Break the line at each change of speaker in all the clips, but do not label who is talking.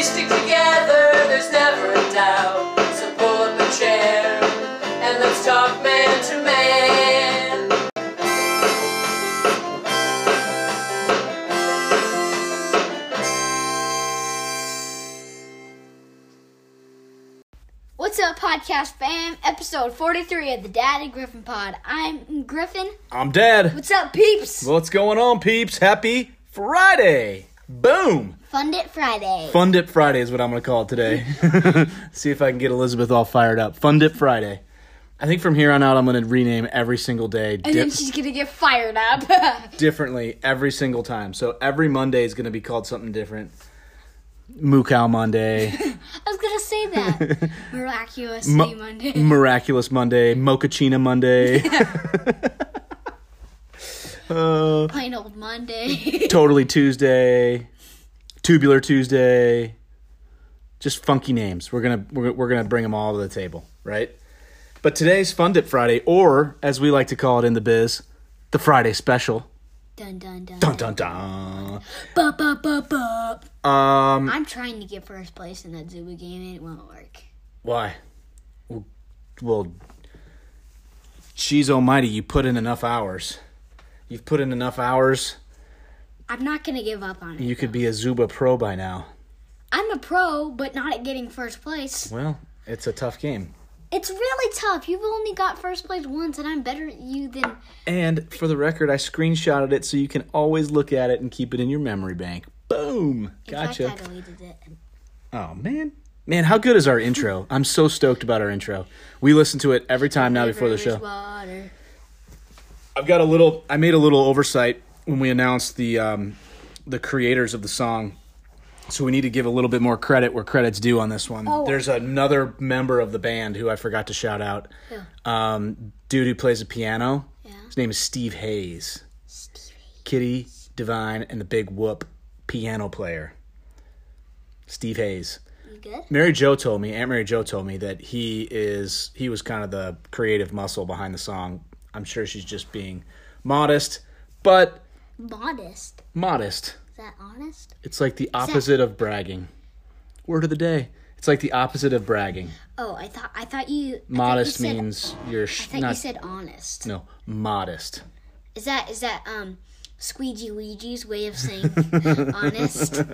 stick together, there's never a doubt. So pull up a chair and let's talk man to man.
What's up, podcast fam? Episode 43 of the Daddy Griffin Pod. I'm Griffin.
I'm Dad.
What's up, peeps?
What's going on, peeps? Happy Friday. Boom.
Fun It Friday.
Fun Dip Friday is what I'm going to call it today. See if I can get Elizabeth all fired up. Fun Dip Friday. I think from here on out, I'm going to rename every single day
And then she's going to get fired up.
differently every single time. So every Monday is going to be called something different. Moo Cow Monday.
I was going to say that. Miraculously Monday.
Miraculous Monday. Mochaccino Monday.
Plain old Monday.
Totally Tuesday. Tubular Tuesday. Just funky names. We're gonna bring them all to the table, right? But today's Fun Dip Friday, or as we like to call it in the biz, the Friday Special.
Dun, dun, dun.
Dun dun dun.
Bup, bup, bup, bup.
Um.
I'm trying to get first place in that Zuba game, and it won't work.
Why? Well, geez almighty, you put in enough hours. You've put in enough hours.
I'm not going to give up on it.
You could be a Zuba pro by now.
I'm a pro, but not at getting first place.
Well, it's a tough game.
It's really tough. You've only got first place once, and I'm better at you than...
And for the record, I screenshotted it so you can always look at it and keep it in your memory bank. Boom. Gotcha.
In fact, I deleted it.
Oh, man. Man, how good is our intro? I'm so stoked about our intro. We listen to it every time now before the show.
Water.
I made a little oversight when we announced the creators of the song. So we need to give a little bit more credit where credit's due on this one.
Oh.
There's another member of the band who I forgot to shout out. Dude who plays the piano.
Yeah.
His name is Steve Hayes. Kitty Divine and the Big Whoop piano player. Steve Hayes.
You good?
Aunt Mary Jo told me that he was kind of the creative muscle behind the song. I'm sure she's just being modest, but...
Modest.
Modest.
Is that honest?
It's like the opposite of bragging. Word of the day. It's like the opposite of bragging.
Oh, I thought you...
Modest
I thought you said,
means you're
I thought
not...
you said honest.
No, modest.
Is that Squeegee Ouija's way of saying honest?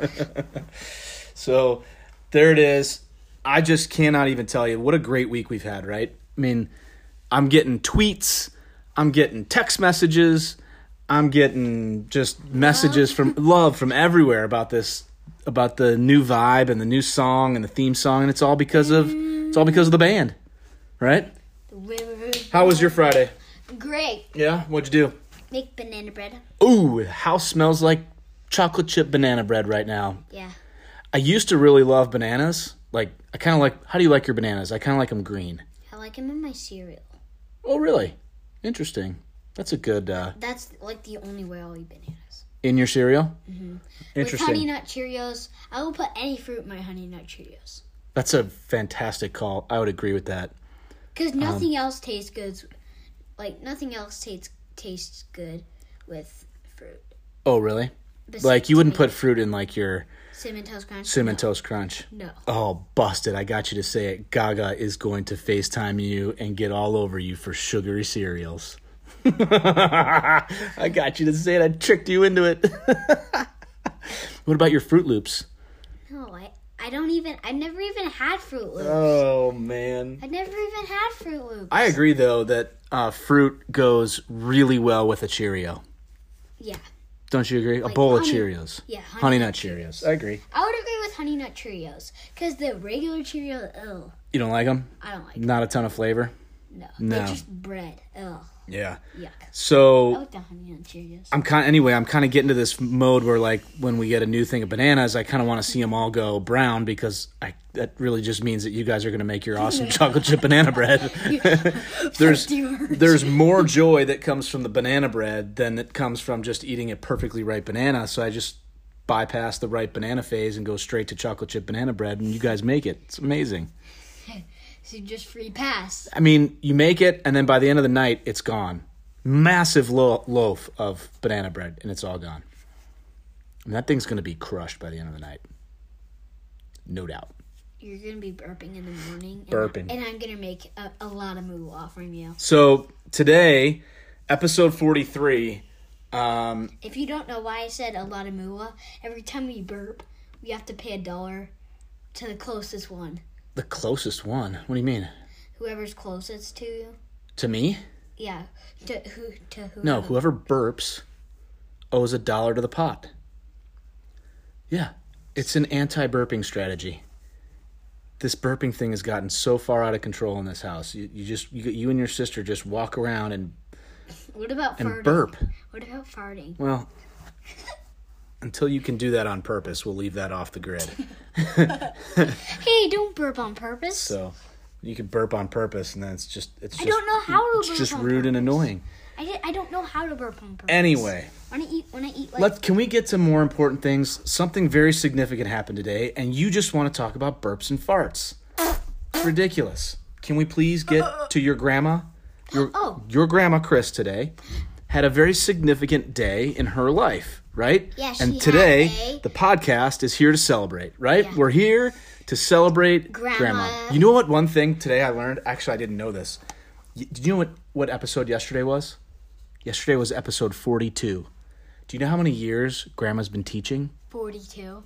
So, there it is. I just cannot even tell you what a great week we've had, right? I mean, I'm getting tweets. I'm getting text messages. I'm getting just messages from everywhere about the new vibe and the new song and the theme song, and it's all because of the band, right? How was your Friday?
Great.
Yeah, what'd you do?
Make banana bread.
Ooh, the house smells like chocolate chip banana bread right now.
Yeah.
I used to really love bananas. Like, I kind of like. How do you like your bananas? I kind of like them green.
I like them in my cereal.
Oh, really? Interesting. That's a good...
That's like the only way I'll eat bananas.
in your cereal?
Mm-hmm.
Interesting.
With Honey Nut Cheerios. I will put any fruit in my Honey Nut Cheerios.
That's a fantastic call. I would agree with that.
Because nothing else tastes good. Like, nothing else tastes good with fruit.
Oh, really?
Besides
Like, you wouldn't
tomato.
put fruit in, like, your
Cinnamon Toast Crunch?
Cinnamon
No.
Toast Crunch?
No.
Oh, busted. I got you to say it. Gaga is going to FaceTime you and get all over you for sugary cereals. I got you to say it. I tricked you into it. What about your Fruit Loops?
No, I never even had Fruit Loops.
Oh, man.
I never even had Fruit Loops.
I agree, though, that fruit goes really well with a Cheerio.
Yeah.
Don't you agree?
Like
a bowl
honey-
of Cheerios.
Yeah,
Honey Nut Cheerios. I agree.
I would agree with Honey Nut Cheerios. Because the regular Cheerio, ugh.
You don't like them?
I don't like them.
Not a ton of flavor?
No.
No.
They're just bread. Ugh.
Yeah.
Yuck. I
So
like the Honey Nut Cheerios.
I'm kind of getting to this mode where, like, when we get a new thing of bananas, I kind of want to see them all go brown because that really just means that you guys are going to make your awesome chocolate chip banana bread. There's more joy that comes from the banana bread than that comes from just eating a perfectly ripe banana. So I just bypass the ripe banana phase and go straight to chocolate chip banana bread, and you guys make it. It's amazing.
So just free pass.
I mean, you make it, and then by the end of the night, it's gone. Massive loaf of banana bread, and it's all gone. And that thing's going to be crushed by the end of the night. No doubt.
You're going to be burping in the morning.
Burping.
And I'm going to make a lot of moolah from you.
So today, episode 43.
If you don't know why I said a lot of moolah, every time we burp, we have to pay $1 to the closest one.
The closest one? What do you mean?
Whoever's closest to you.
To me?
Yeah. To who?
No, whoever burps owes $1 to the pot. Yeah. It's an anti-burping strategy. This burping thing has gotten so far out of control in this house. You and your sister just walk around and
What about farting?
burp.
What about farting?
Well, until you can do that on purpose, we'll leave that off the grid.
Hey, don't burp on purpose.
So you can burp on purpose, and then it's just
I don't know how to burp
it's just
on
rude and
purpose.
annoying.
I don't know how to burp on purpose.
Anyway,
When I eat like
can we get to more important things? Something very significant happened today, and you just want to talk about burps and farts. It's ridiculous. Can we please get to your grandma? Your grandma, Chris, today had a very significant day in her life, right?
Yeah, she
and today,
had
the podcast is here to celebrate, right?
Yeah.
We're here to celebrate
Grandma.
You know what? One thing today I learned, actually I didn't know this. Did you know what episode yesterday was? Yesterday was episode 42. Do you know how many years Grandma's been teaching?
42.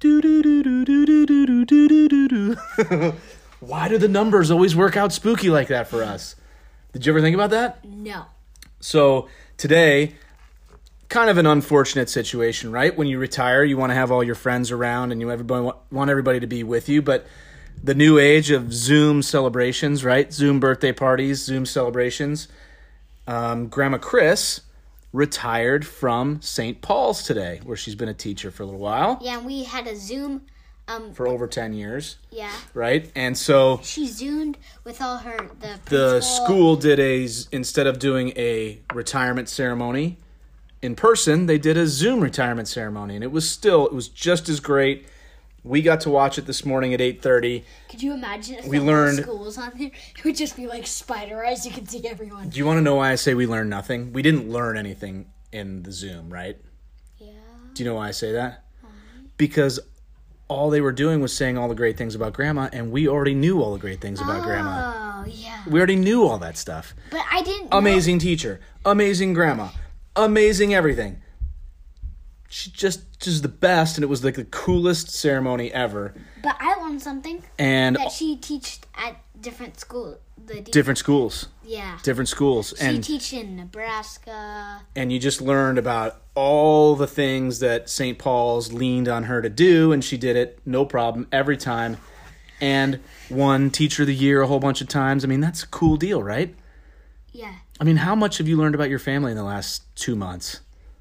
Why do the numbers always work out spooky like that for us? Did you ever think about that?
No.
So today, kind of an unfortunate situation, right? When you retire, you want to have all your friends around and you want everybody to be with you. But the new age of Zoom celebrations, right? Zoom birthday parties, Zoom celebrations. Grandma Chris retired from St. Paul's today, where she's been a teacher for a little while.
Yeah, and we had a Zoom.
For over 10 years.
Yeah.
Right? And so
She Zoomed with all her
the
principal.
school did instead of doing a retirement ceremony in person, they did a Zoom retirement ceremony, and it was just as great. We got to watch it this morning at 8:30.
Could you imagine if
We
the
learned-
whole school was on there? It would just be like spider eyes. You could see everyone.
Do you want to know why I say we learned nothing? We didn't learn anything in the Zoom, right?
Yeah.
Do you know why I say that? Because all they were doing was saying all the great things about Grandma, and we already knew all the great things about Grandma.
Oh, yeah.
We already knew all that stuff.
But I didn't know.
Amazing teacher, amazing grandma, amazing everything. She just the best, and it was like the coolest ceremony ever.
But I learned something.
And
That she teached at different schools.
different schools,
Yeah.
different schools,
She
and
teached in Nebraska.
you just learned about all the things that St. Paul's leaned on her to do, and she did it no problem every time, and won Teacher of the Year a whole bunch of times. I mean, that's a cool deal, right?
Yeah.
I mean, how much have you learned about your family in the last 2 months?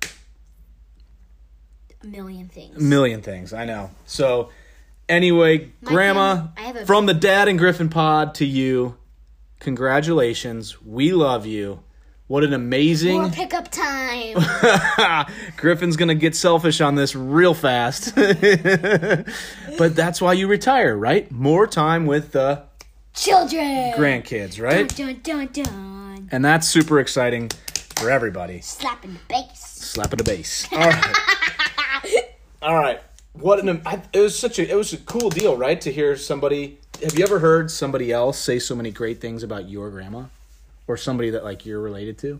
A million things.
A million things, I know. So, anyway,
My
Grandma,
family- I have a-
from the Dad and Griffin pod to you, congratulations. We love you. What an
More
amazing...
pickup time.
Griffin's going to get selfish on this real fast. But that's why you retire, right? More time with the
Children.
grandkids, right?
Dun, dun, dun, dun.
And that's super exciting for everybody.
Slapping the bass.
Slap at a bass. All right. All right. It was a cool deal, right? To hear somebody. Have you ever heard somebody else say so many great things about your grandma, or somebody that like you're related to?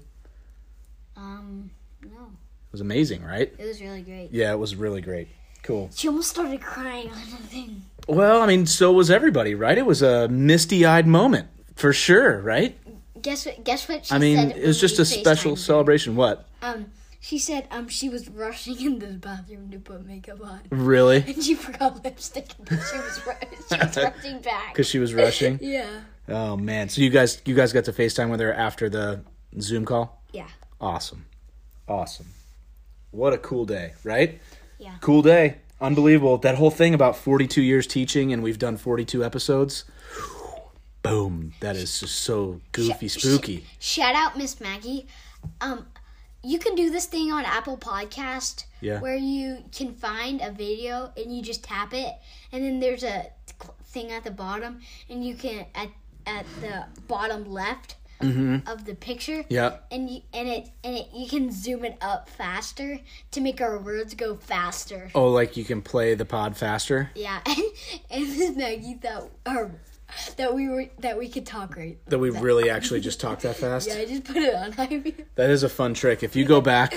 No.
It was amazing, right?
It was really great.
Yeah, it was really great. Cool.
She almost started crying on the thing.
Well, I mean, so was everybody, right? It was a misty-eyed moment for sure, right?
Guess what she said?
I mean, it was
when
just
we
a special
FaceTimed her?
celebration. What?
She said she was rushing in the bathroom to put makeup on.
Really?
And she forgot lipstick and she was rushing back.
Because she was rushing.
Yeah.
Oh man! So you guys got to FaceTime with her after the Zoom call?
Yeah.
Awesome. What a cool day, right?
Yeah.
Cool day. Unbelievable. That whole thing about 42 years teaching and we've done 42 episodes. Boom. That is just so goofy, spooky.
Shout out Miss Maggie. You can do this thing on Apple Podcast where you can find a video and you just tap it and then there's a thing at the bottom and you can at the bottom left of the picture.
Yeah.
And you can zoom it up faster to make our words go faster.
Oh, like you can play the pod faster?
Yeah. And Miss Maggie thought that we could talk right.
That we really actually just talk that fast?
Yeah, I just put it on Ivy.
That is a fun trick. If you go back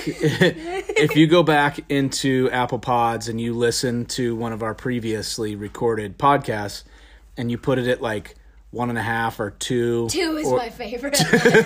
into Apple Pods and you listen to one of our previously recorded podcasts and you put it at like 1.5 or 2.
2 is my favorite.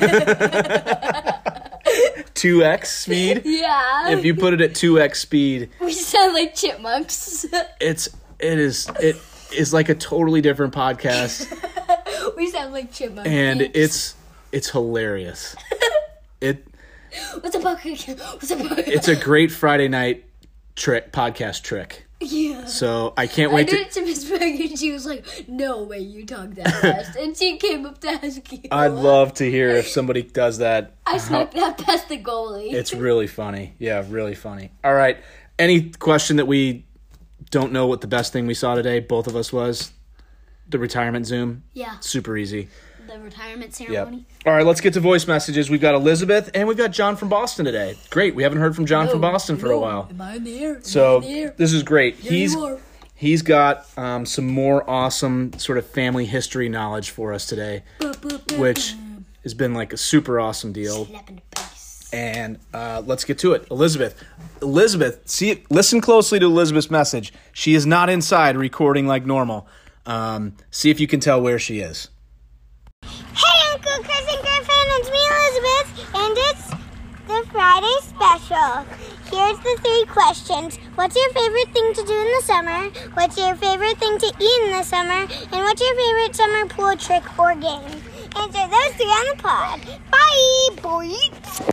2x speed?
Yeah.
If you put it at 2x speed,
We sound like chipmunks.
it is like a totally different podcast.
We sound like chipmunks.
And it's hilarious.
What's a bug? What's a bug?
It's a great Friday night podcast trick.
Yeah.
So I can't
I
wait
did it to Miss Maggie and she was like, "No way you talk that fast." And she came up to ask you.
I'd love to hear if somebody does that.
I sniped that past the goalie.
It's really funny. Yeah, really funny. All right. Any question that we don't know what the best thing we saw today, both of us, was? The retirement Zoom?
Yeah.
Super easy.
The retirement
Yep.
ceremony.
All right, let's get to voice messages. We've got Elizabeth and we've got John from Boston today. Great. We haven't heard from John from Boston for a while.
Am I there?
So this is great.
you are.
He's got some more awesome sort of family history knowledge for us today, which has been like a super awesome deal.
Slap in the face.
And let's get to it. Elizabeth, listen closely to Elizabeth's message. She is not inside recording like normal. See if you can tell where she is.
Hey, Uncle Chris and Griffin, it's me, Elizabeth, and it's the Friday special. Here's the 3 questions. What's your favorite thing to do in the summer? What's your favorite thing to eat in the summer? And what's your favorite summer pool trick or game? Answer those 3 on the pod. Bye, boys.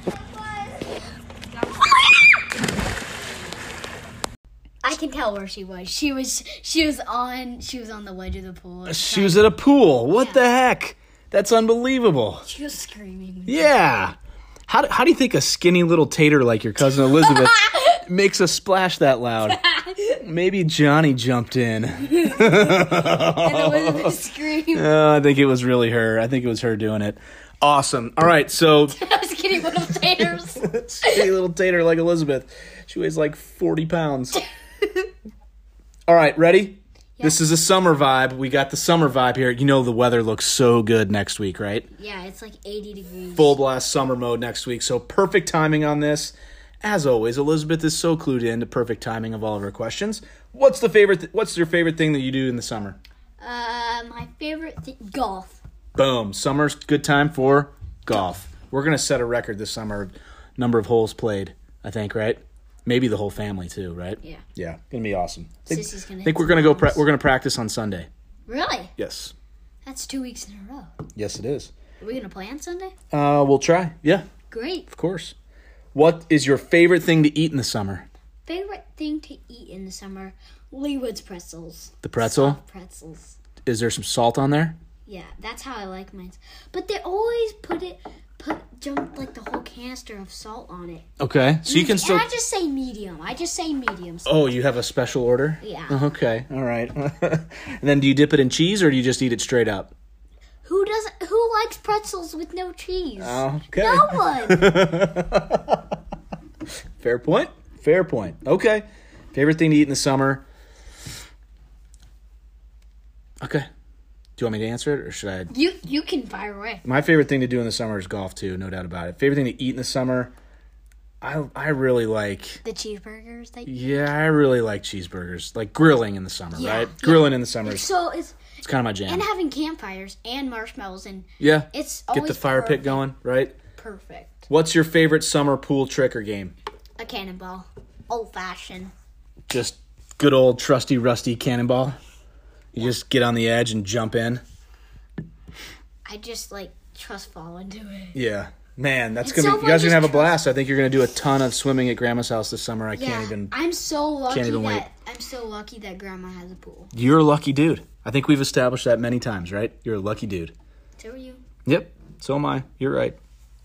I can tell where she was. She was on the wedge of the pool.
She was at a pool. What the heck? That's unbelievable.
She was screaming.
Yeah. How do you think a skinny little tater like your cousin Elizabeth makes a splash that loud? Maybe Johnny jumped in.
And Elizabeth screamed.
I think it was really her. I think it was her doing it. Awesome. All right, so
Skinny little taters.
skinny little tater like Elizabeth. She weighs like 40 pounds. All right, ready? Yeah. This is a summer vibe. We got the summer vibe here. You know the weather looks so good next week, right?
Yeah, it's like 80 degrees.
Full blast summer mode next week. So perfect timing on this. As always, Elizabeth is so clued in to perfect timing of all of her questions. What's your favorite thing that you do in the summer?
My favorite thing, golf.
Boom. Summer's good time for golf. We're going to set a record this summer. Number of holes played, I think, right? Maybe the whole family too, right?
Yeah.
Yeah, gonna be awesome.
Sissy's gonna
think we're gonna go. We're gonna practice on Sunday.
Really?
Yes.
That's 2 weeks in a row.
Yes, it is.
Are we gonna play on Sunday?
We'll try. Yeah,
Great.
of course. What is your favorite thing to eat in the summer?
Favorite thing to eat in the summer? Leewood's pretzels.
The pretzel?
Soft pretzels.
Is there some salt on there?
Yeah, that's how I like mine. But they always jump like the whole canister of salt on it.
Okay, so you can still.
And I just say medium.
Oh, you have a special order?
Yeah.
Okay, all right. And then do you dip it in cheese or do you just eat it straight up?
Who likes pretzels with no cheese?
Okay.
No one.
Fair point. Okay. Favorite thing to eat in the summer? Okay. Do you want me to answer it, or should I?
You can fire away.
My favorite thing to do in the summer is golf, too, no doubt about it. Favorite thing to eat in the summer? I really like...
The cheeseburgers?
Yeah, I really like cheeseburgers. Like grilling in the summer,
Yeah,
right?
yeah.
Grilling in the summer is
So
it's kind of my jam.
and having campfires and marshmallows and
Yeah.
it's
Get
always
the fire pit
perfect.
going, right?
Perfect.
What's your favorite summer pool trick or game?
A cannonball. Old fashioned.
Just good old trusty rusty cannonball? You just get on the edge and jump in?
I just trust fall into it.
Yeah. Man, that's
It's
gonna
so
be. You
fun
guys are gonna have a
just
blast. I think you're gonna do a ton of swimming at Grandma's house this summer. I
Yeah,
can't even.
I'm so lucky
wait.
I'm so lucky that Grandma has a pool.
You're a lucky dude. I think we've established that many times, right? You're a lucky dude.
So are you.
Yep. So am I. You're right.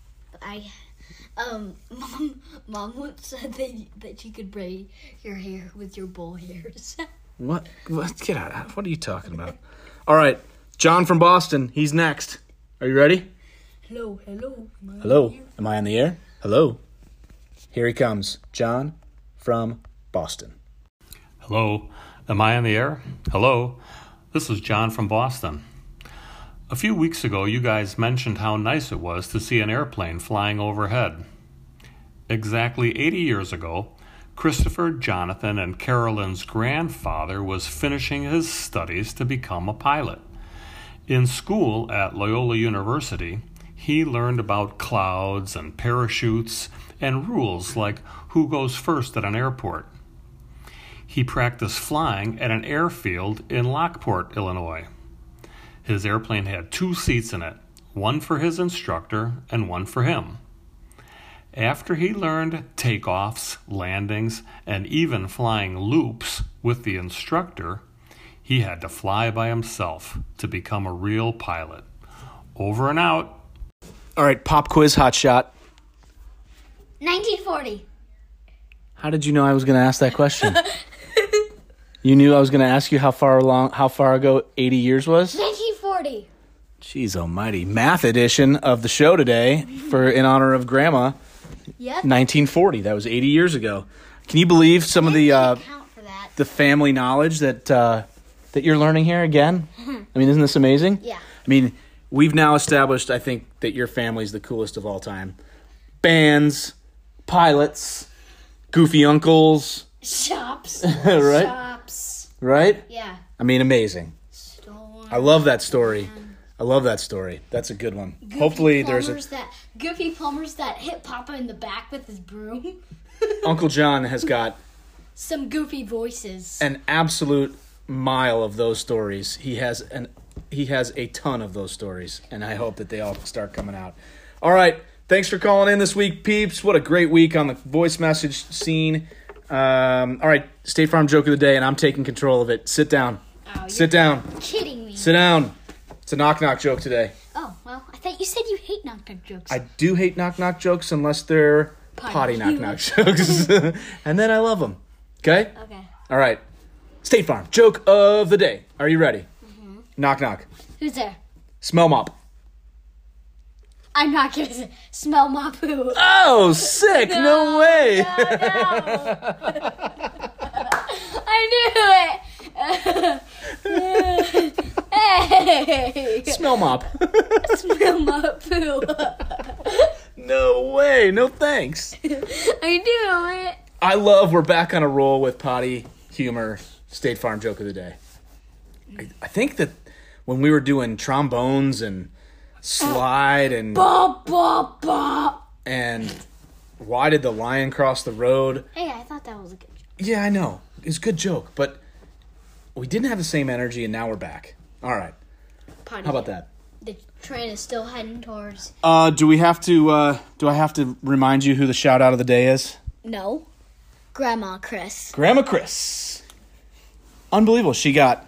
Mom once said that you could braid your hair with your bull hairs.
What? Get out. What are you talking about? All right. John from Boston. He's next. Are you ready?
Hello.
Hello. Am I on the air? Hello. Here he comes. John from Boston.
Hello. Am I on the air? Hello. This is John from Boston. A few weeks ago, you guys mentioned how nice it was to see an airplane flying overhead. Exactly 80 years ago, Christopher, Jonathan, and Carolyn's grandfather was finishing his studies to become a pilot. In school at Loyola University, he learned about clouds and parachutes and rules like who goes first at an airport. He practiced flying at an airfield in Lockport, Illinois. His airplane had 2 seats in it, one for his instructor and one for him. After he learned takeoffs, landings, and even flying loops with the instructor, he had to fly by himself to become a real pilot. Over and out.
All right, pop quiz hot shot.
1940.
How did you know I was going to ask that question? You knew I was going to ask you how far ago 80 years was?
1940.
Jeez almighty. Math edition of the show today in honor of Grandma.
Yep.
1940. That was 80 years ago. Can you believe some of the family knowledge that you're learning here again? I mean, isn't this amazing?
Yeah.
I mean, we've now established, I think, that your family's the coolest of all time. Bands, pilots, goofy uncles.
Shops.
Right?
Shops.
Right?
Yeah.
I mean, amazing.
Stolen.
I love that story. I love that story. That's a good one. Hopefully there's
Goofy plumbers that hit Papa in the back with his broom.
Uncle John has got
some goofy voices.
an absolute mile of those stories. He has a ton of those stories, and I hope that they all start coming out. All right. Thanks for calling in this week, peeps. What a great week on the voice message scene. All right, State Farm joke of the day, and I'm taking control of it. Sit down.
Oh,
Sit down.
Kidding me.
Sit down. It's a knock-knock joke today.
Oh, well, I thought you said you hate knock-knock jokes.
I do hate knock-knock jokes unless they're potty knock-knock jokes. And then I love them. Okay?
Okay.
All right. State Farm joke of the day. Are you ready? Mm-hmm. Knock-knock.
Who's there?
Smell mop.
I'm not going to smell my poo.
Oh, sick. No way.
No. I knew it. Hey.
Smell mop.
Smell my poo.
No way. No thanks.
I knew it.
I love we're back on a roll with potty humor. State Farm joke of the day. I think that when we were doing trombones and slide and
Bop, bop, bop.
and why did the lion cross the road?
Hey, I thought that was a good joke.
Yeah, I know. It's a good joke, but we didn't have the same energy, and now we're back. All right.
Potty.
How about that?
The train is still heading towards...
Do I have to remind you who the shout out of the day is?
No. Grandma Chris.
Grandma Chris. Unbelievable. She got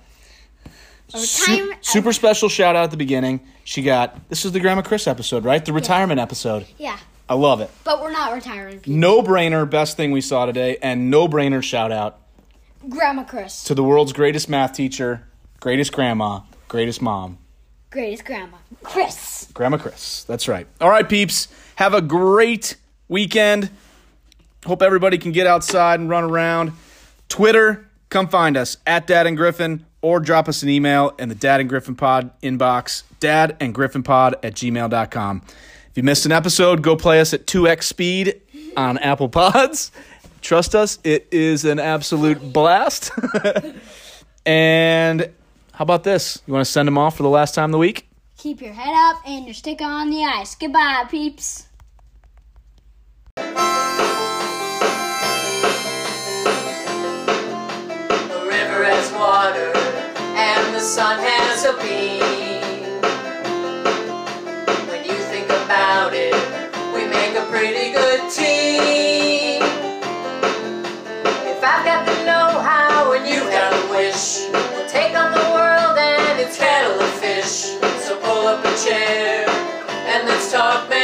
super special shout out at the beginning. This is the Grandma Chris episode, right? The retirement episode.
Yeah.
I love it.
But we're not retiring people.
No-brainer, best thing we saw today, and no-brainer shout out
Grandma Chris.
to the world's greatest math teacher, greatest grandma, greatest mom.
Greatest grandma. Chris.
Grandma Chris. That's right. All right, peeps. Have a great weekend. Hope everybody can get outside and run around. Twitter, come find us at Dad and Griffin, or drop us an email in the Dad and Griffin Pod inbox, dadandgriffinpod@gmail.com. If you missed an episode, go play us at 2x speed on Apple Pods. Trust us, it is an absolute blast. And how about this? You want to send them off for the last time of the week?
Keep your head up and your stick on the ice. Goodbye, peeps.
The river has water and the sun has a beam. When you think about it, we make a pretty good team. If I've got the know-how and you've got a wish, we'll take on the world and its kettle of fish. So pull up a chair and let's talk, man.